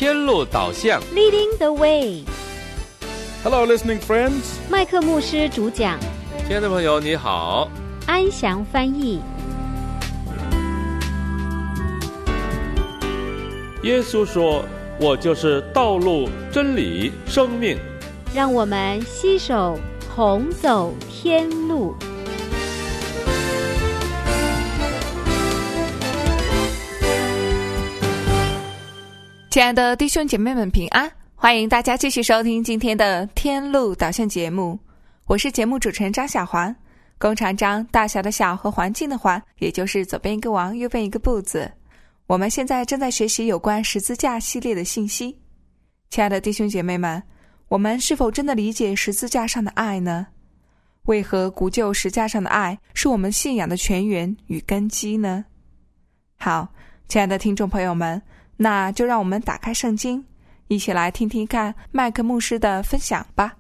天路导向 Leading the way. Hello, listening friends. 麦克牧师主讲， 亲爱的朋友你好， 安祥翻译。 耶稣说，我就是道路、真理、生命。 让我们携手同走天路。 亲爱的弟兄姐妹们平安，欢迎大家继续收听今天的天路导向节目，我是节目主持人张小环。工厂张，大小的小和环境的环，也就是左边一个王右边一个步字。我们现在正在学习有关十字架系列的信息。亲爱的弟兄姐妹们，我们是否真的理解十字架上的爱呢？为何古旧十字架上的爱是我们信仰的泉源与根基呢？好，亲爱的听众朋友们，那就让我们打开圣经，一起来听听看麦克牧师的分享吧。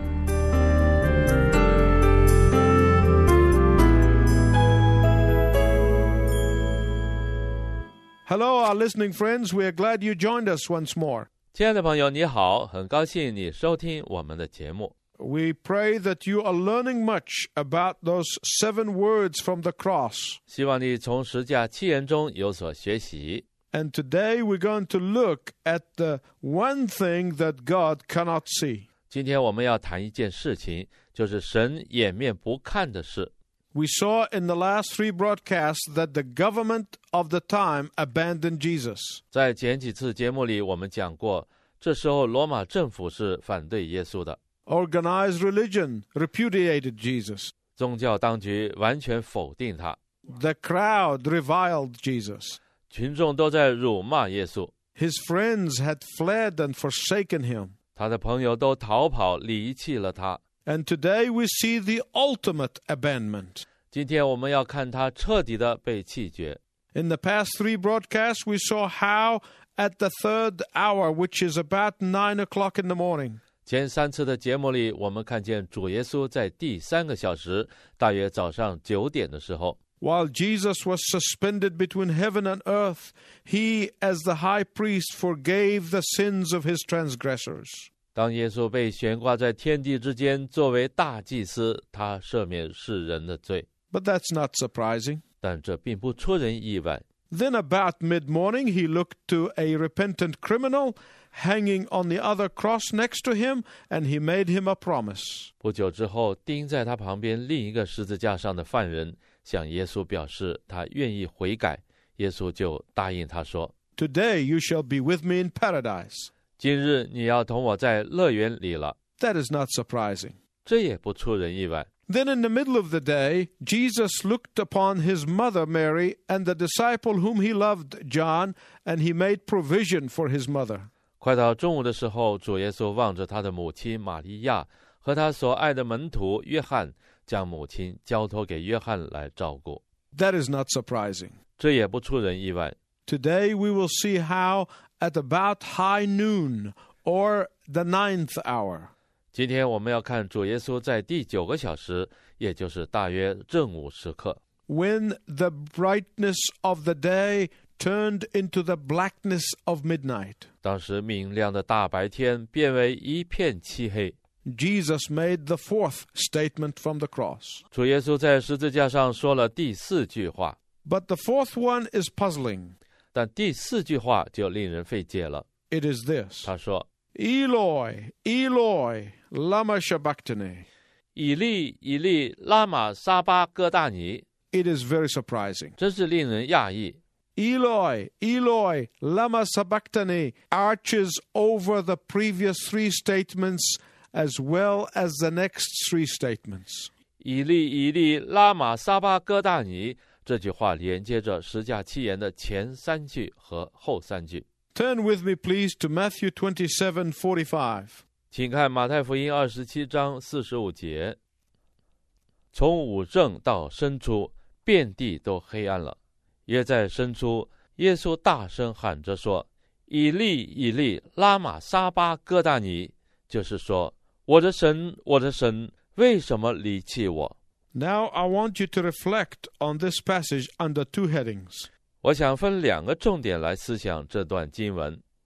Hello, our listening friends. We are glad you joined us once more. 亲爱的朋友你好，很高兴你收听我们的节目。 We pray that you are learning much about those 7 words from the cross. 希望你从十架7言中有所学习。 And today we're going to look at the one thing that God cannot see. 今天我们要谈一件事情，就是神掩面不看的事。 We saw in the last 3 broadcasts that the government of the time abandoned Jesus. 在前几次节目里我们讲过，这时候罗马政府是反对耶稣的。 Organized religion repudiated Jesus. 宗教当局完全否定他。 The crowd reviled Jesus. 群众都在辱骂耶稣。 His friends had fled and forsaken him. 他的朋友都逃跑离弃了他。 And today we see the ultimate abandonment. 今天我们要看他彻底的被弃绝。 In the past 3 broadcasts, we saw how at the 3rd hour, which is about 9 o'clock in the morning, 前3次的节目里，我们看见主耶稣在第3个小时，大约早上9点的时候， while Jesus was suspended between heaven and earth, he, as the high priest, forgave the sins of his transgressors. 当耶稣被悬挂在天地之间，作为大祭司，他赦免世人的罪。 But that's not surprising. 但这并不出人意外。 Then about mid-morning, he looked to a repentant criminal hanging on the other cross next to him, and he made him a promise. 不久之后，钉在他旁边另一个十字架上的犯人向耶稣表示他愿意悔改，耶稣就答应他说， Today you shall be with me in paradise. 今日你要同我在乐园里了。 That is not surprising. 这也不出人意外。 Then in the middle of the day, Jesus looked upon his mother Mary and the disciple whom he loved, John, and he made provision for his mother. 快到中午的时候，主耶稣望着他的母亲玛利亚和他所爱的门徒约翰，将母亲交托给约翰来照顾。 That is not surprising. 这也不出人意外。 Today we will see how at about high noon or the 9th hour, 今天我们要看主耶稣在第9个小时，也就是大约正午时刻， when the brightness of the day turned into the blackness of midnight, 当时明亮的大白天变为一片漆黑。 Jesus made the 4th statement from the cross. 主耶稣在十字架上说了第4句话， But the 4th one is puzzling. 但第4句话就令人费解了。 It is this. 他说， Eloi, Eloi, lama sabachthani. 以利以利拉玛撒巴哥大尼。 It is very surprising. 真是令人讶异。 Eloi, Eloi, lama sabachthani arches over the previous 3 statements as well as the next 3 statements. 以利以利拉玛撒巴哥大尼，这句话连接着十架7言的前3句和后3句。 Turn with me, please, to Matthew 27:45. 请看马太福音27章45节。从午正到申初，遍地都黑暗了。约在申初，耶稣大声喊着说：“以利以利拉玛撒巴哥大尼”，就是说，我的神，我的神，为什么离弃我？ Now I want you to reflect on this passage under 2 headings. 我想分2个重点来思想这段经文。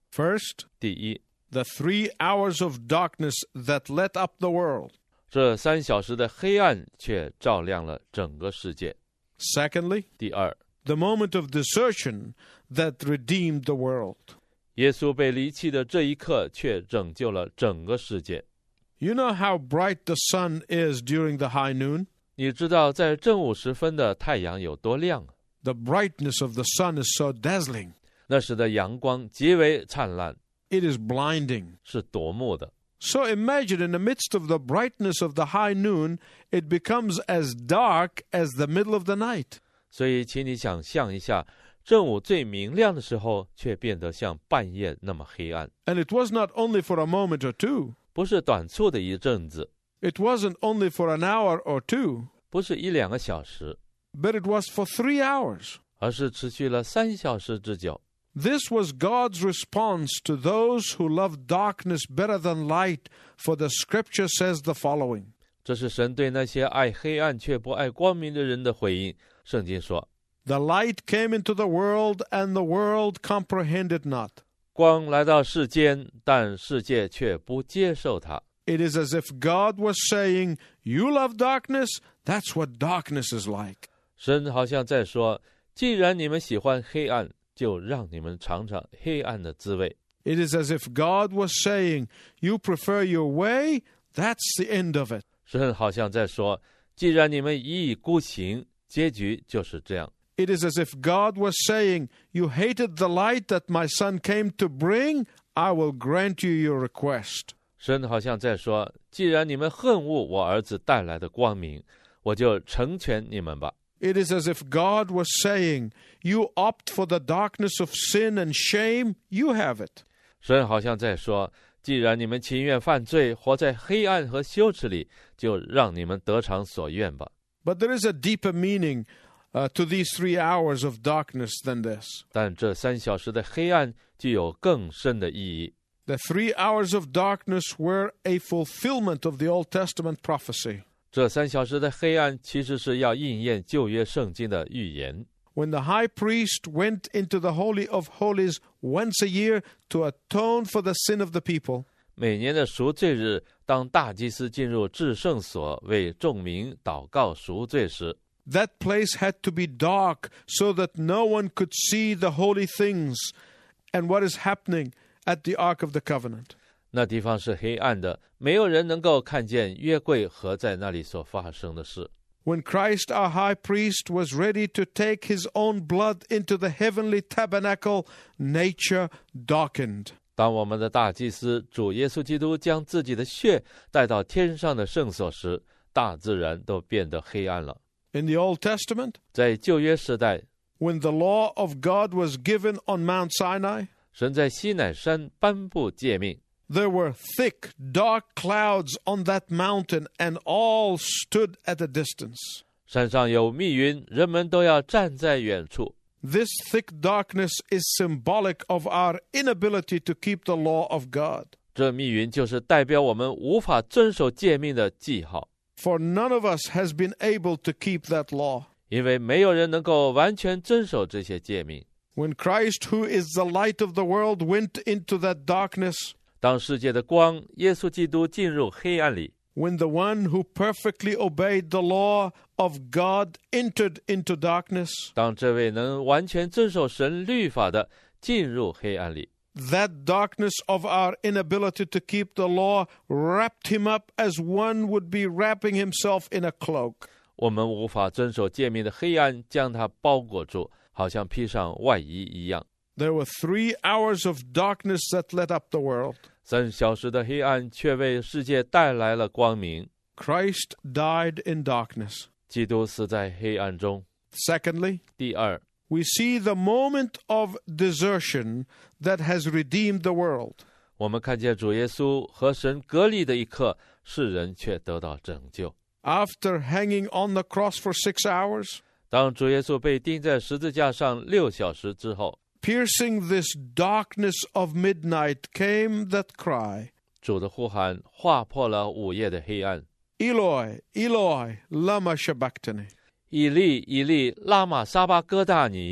First, 第一， the 3 hours of darkness that lit up the world. 这3小时的黑暗却照亮了整个世界。 Secondly, 第二， the moment of desertion that redeemed the world. 耶稣被离弃的这一刻却拯救了整个世界。 You know how bright the sun is during the high noon? 你知道在正午时分的太阳有多亮？ The brightness of the sun is so dazzling. 那时的阳光极为灿烂， It is blinding. 是夺目的。 So imagine in the midst of the brightness of the high noon, it becomes as dark as the middle of the night. 所以请你想象一下，正午最明亮的时候却变得像半夜那么黑暗。 And it was not only for a moment or two. 不是短促的一阵子， It wasn't only for an hour or two, 不是1-2个小时， but it was for 3 hours. 而是持续了3小时之久。 This was God's response to those who love darkness better than light, for the scripture says the following. 这是神对那些爱黑暗却不爱光明的人的回应。圣经说， The light came into the world, and the world comprehended not. 光来到世间，但世界却不接受它。 It is as if God was saying, You love darkness, that's what darkness is like. 神好像在说，既然你们喜欢黑暗，就让你们尝尝黑暗的滋味。 It is as if God was saying, You prefer your way, that's the end of it. 神好像在说，既然你们一意孤行，结局就是这样。 It is as if God was saying, You hated the light that my son came to bring, I will grant you your request. 神好像在说，既然你们恨恶我儿子带来的光明，我就成全你们吧。 It is as if God was saying, You opt for the darkness of sin and shame, you have it. 神好像在说，既然你们情愿犯罪，活在黑暗和羞耻里，就让你们得偿所愿吧。 But there is a deeper meaning to these 3 hours of darkness than this. 但这3小时的黑暗具有更深的意义。 The 3 hours of darkness were a fulfillment of the Old Testament prophecy. 这3小时的黑暗其实是要应验旧约圣经的预言。 When the high priest went into the Holy of Holies once a year to atone for the sin of the people, 每年的赎罪日，当大祭司进入至圣所为众民祷告赎罪时， that place had to be dark so that no one could see the holy things and what is happening at the Ark of the Covenant. 那地方是黑暗的，没有人能够看见约柜和在那里所发生的事。 When Christ our high priest was ready to take his own blood into the heavenly tabernacle, nature darkened. 当我们的大祭司主耶稣基督将自己的血带到天上的圣所时，大自然都变得黑暗了。 In the Old Testament, 在旧约时代， when the law of God was given on Mount Sinai, 神在西乃山颁布诫命， there were thick, dark clouds on that mountain, and all stood at a distance. 山上有密云，人们都要站在远处。 This thick darkness is symbolic of our inability to keep the law of God. 这密云就是代表我们无法遵守诫命的记号， For none of us has been able to keep that law. 因为没有人能够完全遵守这些诫命。 When Christ, who is the light of the world, went into that darkness, 当世界的光耶稣基督进入黑暗里， when the one who perfectly obeyed the law of God entered into darkness, 当这位能完全遵守神律法的进入黑暗里， that darkness of our inability to keep the law wrapped him up as one would be wrapping himself in a cloak. 我们无法遵守诫命的黑暗将它包裹住，好像披上外衣一样。 There were 3 hours of darkness that lit up the world. 3小时的黑暗却为世界带来了光明。 Christ died in darkness. 基督死在黑暗中。 Secondly, 第二， we see the moment of desertion that has redeemed the world. 我们看见主耶稣和神隔离的一刻，世人却得到拯救。 After hanging on the cross for 6 hours, 当主耶稣被钉在十字架上6小时之后， piercing this darkness of midnight came that cry, 主的呼喊划破了午夜的黑暗。 Eloi, Eloi, lama sabachthani. 以利以利，拉玛撒巴哥大尼。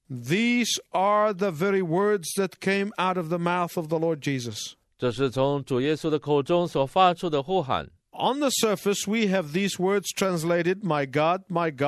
These are the very words that came out of the mouth of the Lord Jesus. 这是从主耶稣的口中所发出的呼喊。 On the surface, we have these words translated, my God,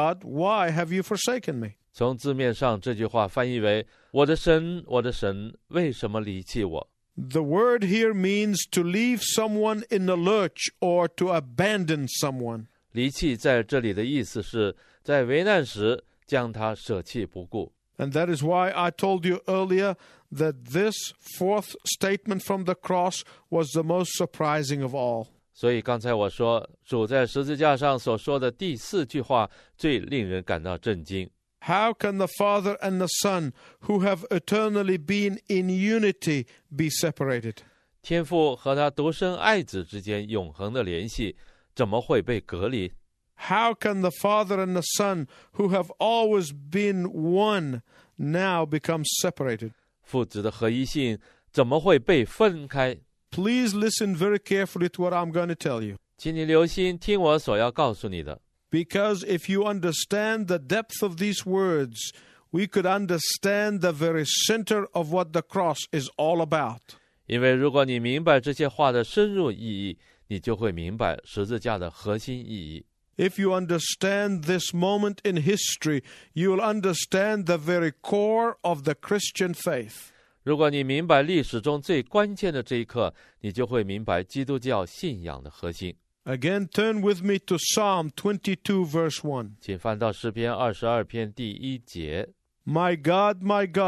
why have you forsaken me? 从字面上，这句话翻译为我的神，我的神，为什么离弃我？ The word here means to leave someone in a lurch or to abandon someone. 离弃在这里的意思是在危难时将他舍弃不顾。 And that is why I told you earlier that this fourth statement from the cross was the most surprising of all. 所以刚才我说，主在十字架上所说的第4句话最令人感到震惊。 How can the Father and the Son, who have eternally been in unity, be separated? 天父和他独生爱子之间永恒的联系，怎么会被隔离？ How can the Father and the Son, who have always been one, now become separated? 父子的合一性怎么会被分开？ Please listen very carefully to what I'm going to tell you. 请你留心听我所要告诉你的。 Because if you understand the depth of these words, we could understand the very center of what the cross is all about. 因为如果你明白这些话的深入意义，你就会明白十字架的核心意义。 If you understand this moment in history, you will understand the very core of the Christian faith. 如果你明白历史中最关键的这一刻，你就会明白基督教信仰的核心。 Again, turn with me to Psalm 22, verse 1. 请翻到诗篇22篇第1节。 My God,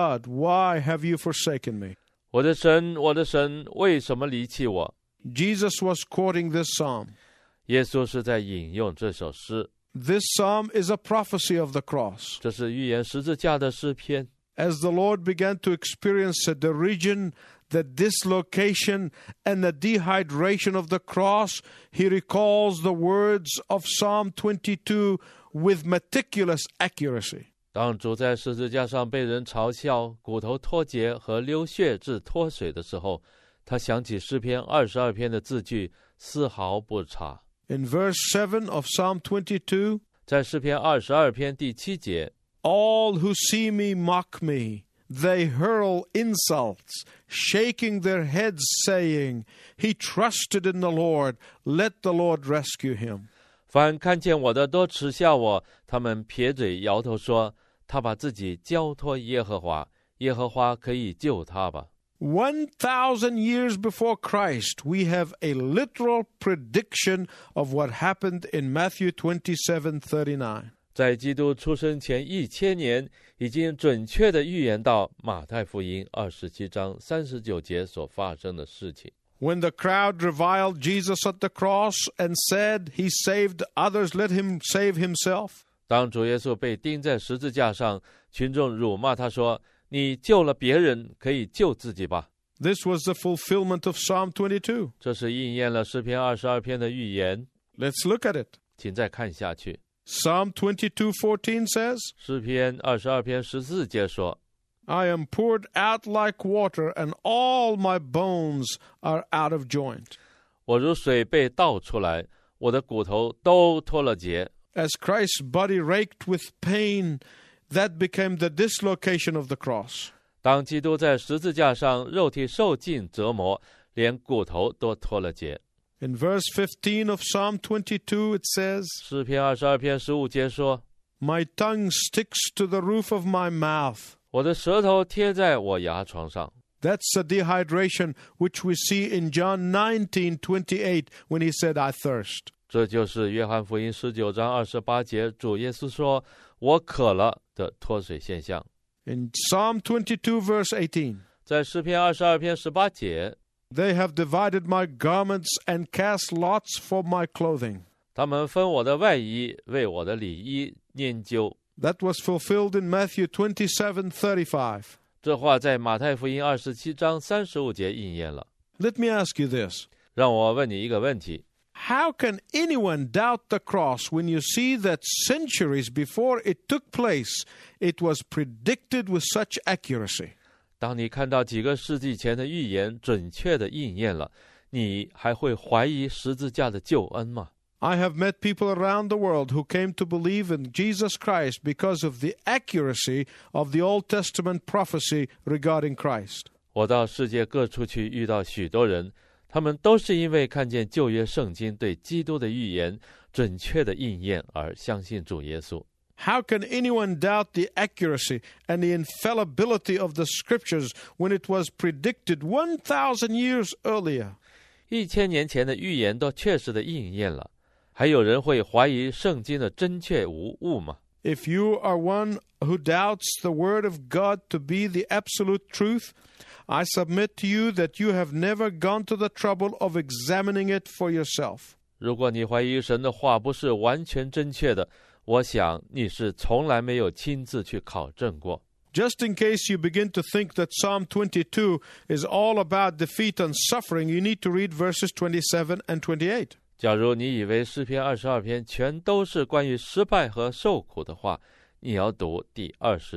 why have you forsaken me? 我的神，我的神，为什么离弃我？ Jesus was quoting this psalm. 耶稣是在引用这首诗， This psalm is a prophecy of the cross. 这是预言十字架的诗篇。 As the Lord began to experience the derision, the dislocation, and the dehydration of the cross, he recalls the words of Psalm 22 with meticulous accuracy. 当主在十字架上被人嘲笑、骨头脱节和流血至脱水的时候，他想起诗篇22篇的字句，丝毫不差。 In verse 7 of Psalm 22, 在诗篇22篇第7节， all who see me mock me. They hurl insults, shaking their heads, saying, He trusted in the Lord. Let the Lord rescue him. 凡看见我的都耻笑我，他们撇嘴摇头说，他把自己交托耶和华，耶和华可以救他吧。 1,000 years before Christ, we have a literal prediction of what happened in Matthew 27:39. 在基督出生前1000年，已经准确地预言到马太福音27章39节所发生的事情。 When the crowd reviled Jesus at the cross and said, He saved others, let him save himself. 当主耶稣被钉在十字架上，群众辱骂他说，你救了别人，可以救自己吧。 This was the fulfillment of Psalm 22. 这是应验了诗篇22篇的预言。 Let's look at it. 请再看下去。 Psalm 22:14 says, 诗篇22篇14节说， I am poured out like water, and all my bones are out of joint. 我如水被倒出来，我的骨头都脱了节。 As Christ's body raked with pain, that became the dislocation of the cross. 当基督在十字架上肉体受尽折磨，连骨头都脱了节。 In verse 15 of Psalm 22, it says, 诗篇22篇15节说， My tongue sticks to the roof of my mouth. 我的舌头贴在我牙床上。 That's the dehydration which we see in John 19:28 when he said, I thirst. 这就是约翰福音19章28节主耶稣说，我渴了的脱水现象。 In Psalm 22, verse 18, 在诗篇22篇18节， They have divided my garments and cast lots for my clothing. 他们分我的外衣，为我的里衣拈阄。 That was fulfilled in Matthew 27:35. 这话在马太福音27章35节应验了。 Let me ask you this. 让我问你一个问题， How can anyone doubt the cross when you see that centuries before it took place, it was predicted with such accuracy? 当你看到几个世纪前的预言准确的应验了，你还会怀疑十字架的救恩吗？ I have met people around the world who came to believe in Jesus Christ because of the accuracy of the Old Testament prophecy regarding Christ. 我到世界各处去遇到许多人，他们都是因为看见旧约圣经对基督的预言准确的应验而相信主耶稣。 How can anyone doubt the accuracy and the infallibility of the Scriptures when it was predicted 1,000 years earlier? 1000年前的预言都确实的应验了，还有人会怀疑圣经的真确无误吗？ If you are one who doubts the Word of God to be the absolute truth, I submit to you that you have never gone to the trouble of examining it for yourself. 如果你怀疑神的话不是完全正确的，我想你是从来没有亲自去考证过。 Just in case you begin to think that Psalm 22 is all about defeat and suffering, you need to read verses 27 and 28. 假如你以为诗篇22篇全都是关于失败和受苦的话，你要读第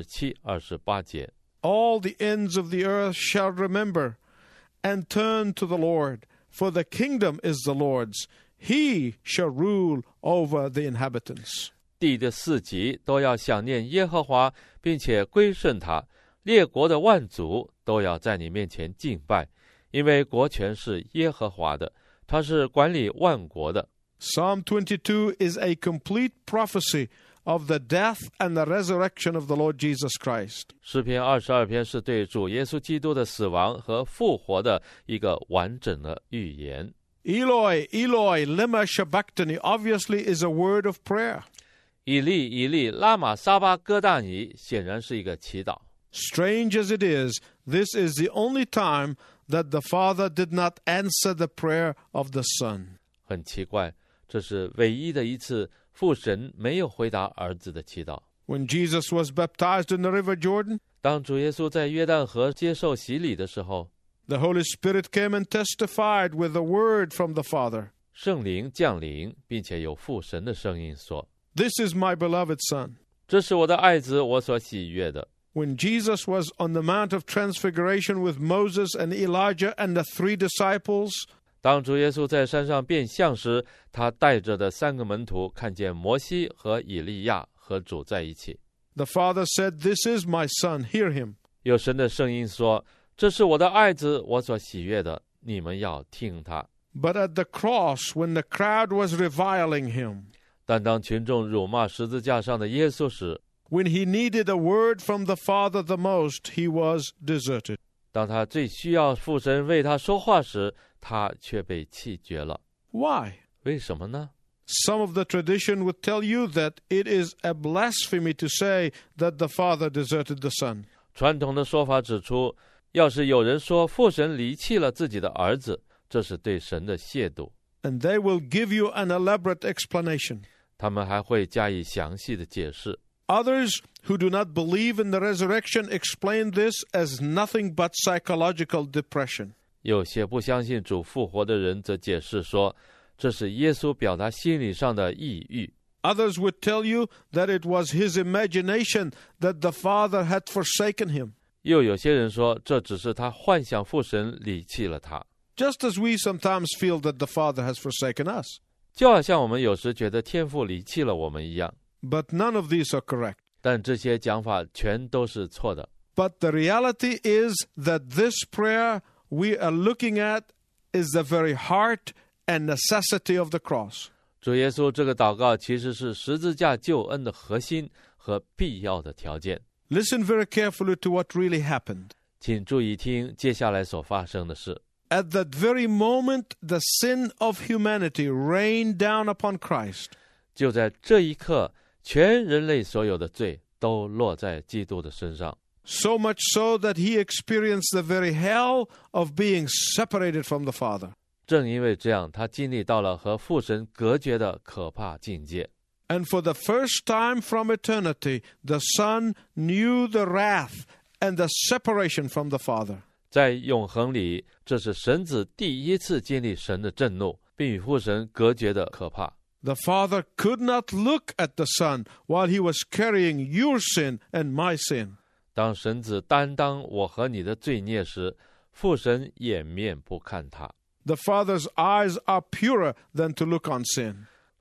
27、28节。 All the ends of the earth shall remember and turn to the Lord, for the kingdom is the Lord's. He shall rule over the inhabitants. 地的四极都要想念耶和华，并且归顺他，列国的万族都要在你面前敬拜，因为国权是耶和华的，他是管理万国的。 Psalm 22 is a complete prophecy of the death and the resurrection of the Lord Jesus Christ. 诗篇22篇是对主耶稣基督的死亡和复活的一个完整的预言。 Eloi, Eloi, lema sabachthani obviously is a word of prayer. 以利以利拉玛撒巴哥大尼显然是一个祈祷。 Strange as it is, this is the only time that the Father did not answer the prayer of the Son. 很奇怪，这是唯一的一次父神没有回答儿子的祈祷。 When Jesus was baptized in the river Jordan, 当主耶稣在约旦河接受洗礼的时候， the Holy Spirit came and testified with a word from the Father. 圣灵降临，并且有父神的声音说： This is my beloved Son. 这是我的爱子，我所喜悦的。 When Jesus was on the Mount of Transfiguration with Moses and Elijah and the 3 disciples, 当主耶稣在山上变相时，他带着的3个门徒看见摩西和以利亚和主在一起。 the Father said, This is my Son, hear him. 有神的声音说：这是我的爱子，我所喜悦的，你们要听他。 But at the cross, when the crowd was reviling him, 但当群众辱骂十字架上的耶稣时， when he needed a word from the Father the most, he was deserted. 当他最需要父神为他说话时，他却被弃绝了。 Why? 为什么呢？ Some of the tradition would tell you that it is a blasphemy to say that the Father deserted the Son. 传统的说法指出，要是有人说父神离弃了自己的儿子，这是对神的亵渎。 And they will give you an elaborate explanation. 他们还会加以详细的解释。 Others who do not believe in the resurrection explain this as nothing but psychological depression. 有些不相信主复活的人则解释说，这是耶稣表达心理上的抑郁。 Others would tell you that it was his imagination that the Father had forsaken him. 又有些人说，这只是他幻想父神离弃了他。 Just as we sometimes feel that the Father has forsaken us. 就好像我们有时觉得天父离弃了我们一样。 But none of these are correct. 但这些讲法全都是错的。 But the reality is that this prayer we are looking at is the very heart and necessity of the cross. 主耶稣这个祷告其实是十字架救恩的核心和必要的条件。 Listen very carefully to what really happened. 请注意听接下来所发生的事。 At that very moment, the sin of humanity rained down upon Christ. 就在这一刻，全人类所有的罪都落在基督的身上。 So much so that he experienced the very hell of being separated from the Father. 正因为这样，他经历到了和父神隔绝的可怕境界。 And for the first time from eternity, the Son knew the wrath and the separation from the Father. 在永恒里，这是神子第一次经历神的震怒，并与父神隔绝的可怕。 The Father could not look at the Son while he was carrying your sin and my sin. 当神子担当我和你的罪孽时，父神掩面不看他。 The Father's eyes are purer than to look on sin.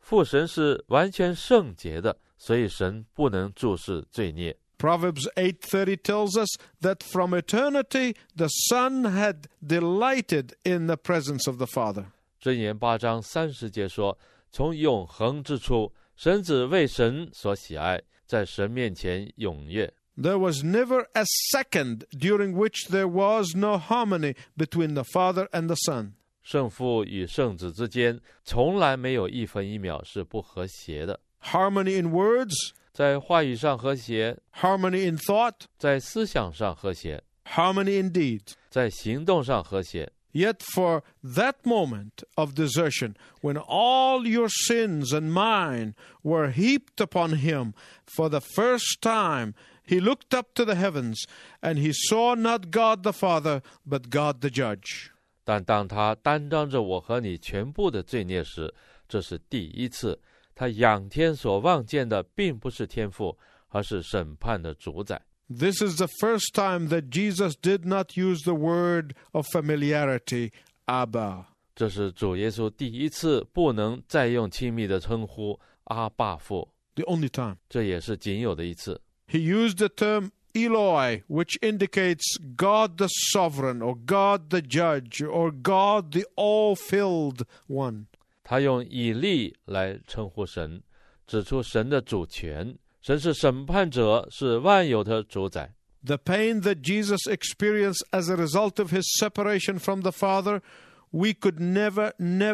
父神是完全圣洁的，所以神不能注视罪孽。 Proverbs 8:30 tells us that from eternity the Son had delighted in the presence of the Father. 箴言8章30节说，从永恒之初，神子为神所喜爱，在神面前踊跃。 There was never a second during which there was no harmony between the Father and the Son. 圣父与圣子之间从来没有一分一秒是不和谐的。 Harmony in words, 在话语上和谐， harmony in thought, 在思想上和谐， harmony in deed. 在行动上和谐。 Yet for that moment of desertion, when all your sins and mine were heaped upon him, for the first time he looked up to the heavens, and he saw not God the Father, but God the Judge. 但当他担当着我和你全部的罪孽时，这是第一次，他仰天所望见的并不是天父，而是审判的主宰。 This is the first time that Jesus did not use the word of familiarity, Abba. 这是主耶稣第一次不能再用亲密的称呼阿爸父， The only time. 这也是仅有的一次。 He used the term Eloi, which indicates God the sovereign, or God the judge, or God the all-filled one. 他用以利来称呼神，指出神的主权。神是审判者，是万有的主宰。 The pain that Jesus experienced as a result of his separation from the Father, we could never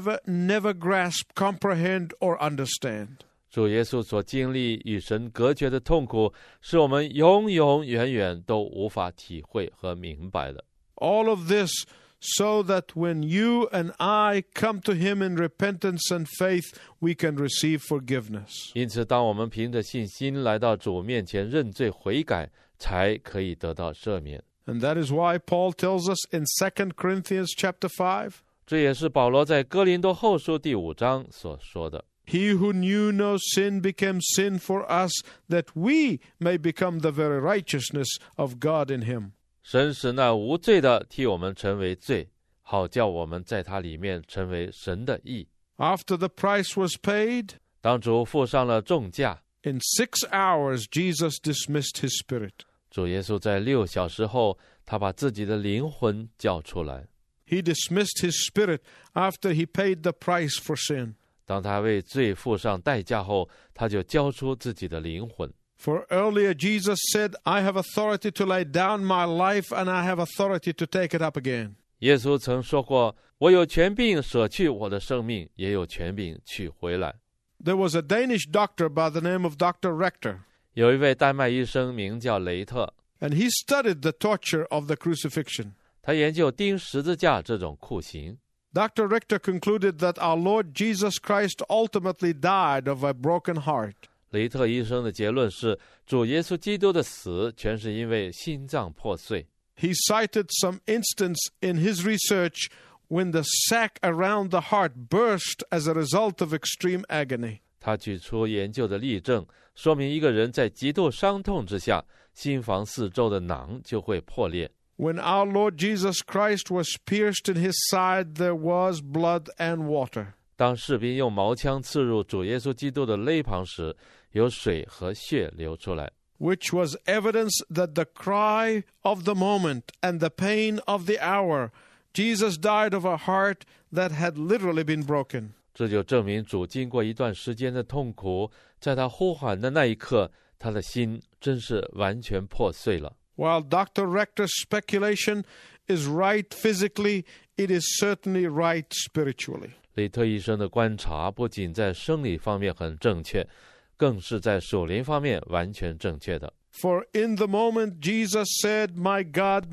grasp, comprehend, or understand. 主耶稣所经历与神隔绝的痛苦，是我们永远都无法体会和明白的。 All of this so that when you and I come to him in repentance and faith, we can receive forgiveness. 因此，当我们凭着信心来到主面前认罪悔改，才可以得到赦免。 And that is why Paul tells us in 2 Corinthians chapter 5, 这也是保罗在哥林多后书第5章所说的。 He who knew no sin became sin for us, that we may become the very righteousness of God in him. 神使那无罪的替我们成为罪，好叫我们在他里面成为神的义。 After the price was paid, 当主付上了重价， in 6 hours Jesus dismissed his spirit. 主耶稣在6小时后，他把自己的灵魂交出来。 He dismissed his spirit after he paid the price for sin. 当他为罪付上代价后，他就交出自己的灵魂。 For earlier Jesus said, I have authority to lay down my life and I have authority to take it up again. 耶稣曾说过，我有权柄舍去我的生命，也有权柄取回来。 There was a Danish doctor by the name of Dr. Rector, 有一位丹麦医生名叫雷特， and he studied the torture of the crucifixion. 他研究钉十字架这种酷刑。 Dr. Rector concluded that our Lord Jesus Christ ultimately died of a broken heart. 雷特医生的结论是，主耶稣基督的死全是因为心脏破碎。 He cited some instance in his research when the sac around the heart burst as a result of extreme agony. 他举出研究的例证，说明一个人在极度伤痛之下，心房四周的囊就会破裂。 When our Lord Jesus Christ was pierced in his side, there was blood and water. 当士兵用矛枪刺入主耶稣基督的肋旁时，有水和血流出来， which was evidence that the cry of the moment and the pain of the hour, Jesus died of a heart that had literally been broken. 这就证明主经过一段时间的痛苦，在他呼喊的那一刻，他的心真是完全破碎了。 While Dr. Rector's speculation is right physically, it is certainly right spiritually. 雷特医生的观察不仅在生理方面很正确，更是在属灵方面完全正确的。 For in the moment Jesus said, my God,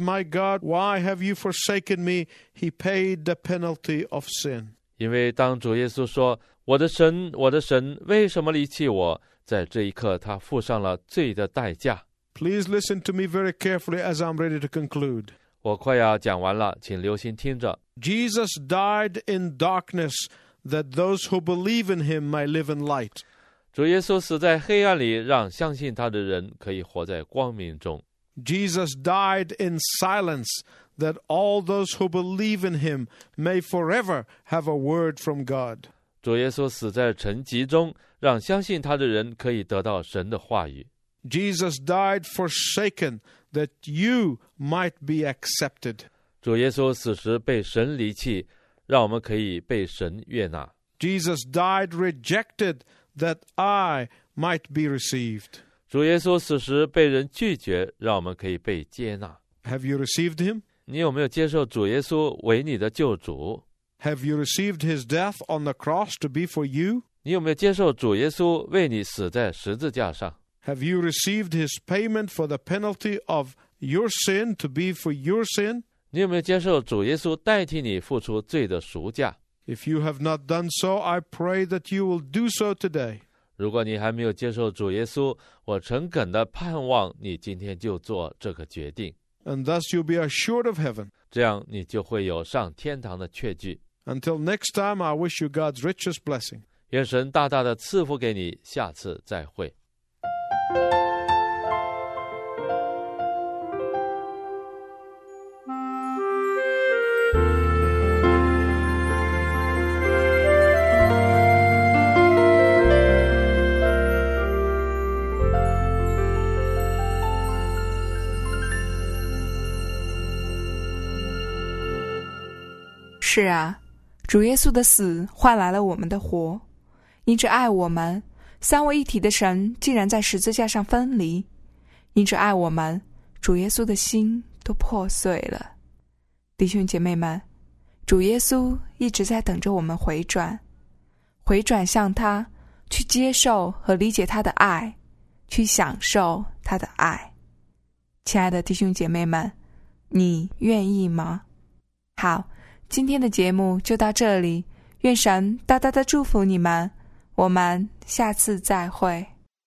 why have you forsaken me? He paid the penalty of sin. 因为当主耶稣说，我的神，我的神，为什么离弃我？在这一刻，他付上了罪的代价。 Please listen to me very carefully as I'm ready to conclude. 我快要讲完了，请留心听着。 Jesus died in darkness that those who believe in him may live in light. 主耶稣死在黑暗里，让相信他的人可以活在光明中。 Jesus died in silence that all those who believe in him may forever have a word from God. 主耶稣死在沉寂中，让相信他的人可以得到神的话语。 Jesus died forsaken that you might be accepted. 主耶稣死时被神离弃，让我们可以被神悦纳。 Jesus died rejected that I might be received. 主耶稣死时被人拒绝，让我们可以被接纳。 Have you received him? 你有没有接受主耶稣为你的救主？ Have you received his death on the cross to be for you? 你有没有接受主耶稣为你死在十字架上？ Have you received his payment for the penalty of your sin to be for your sin? 你有没有接受主耶稣代替你付出罪的赎价？ If you have not done so, I pray that you will do so today. 如果你还没有接受主耶稣，我诚恳地盼望你今天就做这个决定， And thus you'll be assured of heaven. 这样你就会有上天堂的确据。 Until next time, I wish you God's richest blessing. 愿神大大的赐福给你，下次再会。 是啊，主耶稣的死换来了我们的活。因着爱我们，三位一体的神竟然在十字架上分离。因着爱我们，主耶稣的心都破碎了。弟兄姐妹们，主耶稣一直在等着我们回转向他，去接受和理解他的爱，去享受他的爱。亲爱的弟兄姐妹们，你愿意吗？好，今天的节目就到这里，愿神大大的祝福你们，我们下次再会。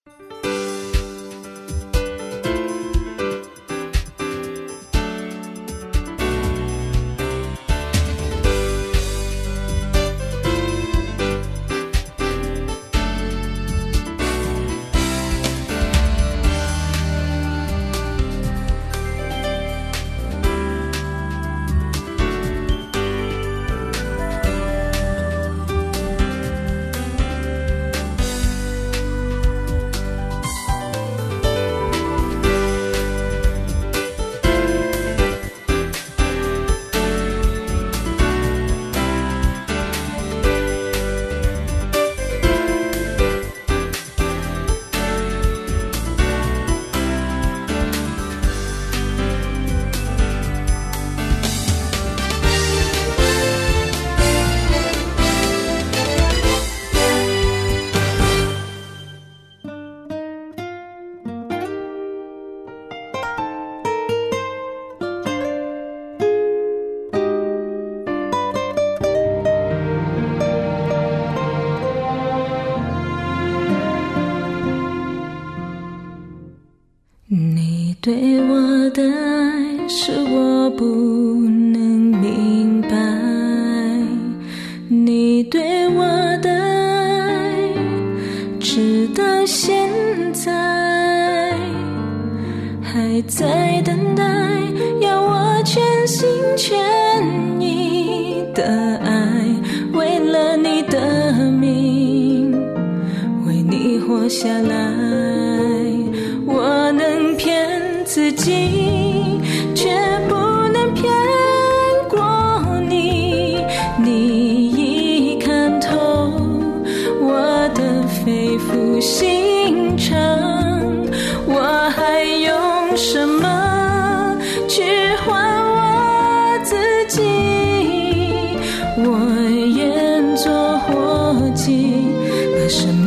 你对我的爱是我不能明白，你对我的爱直到现在还在等待，要我全心全意的爱，为了你的名，为你活下来。我能骗自己，却不能骗过你。你已看透我的肺腑心肠，我还用什么去换我自己？我愿做活祭，把生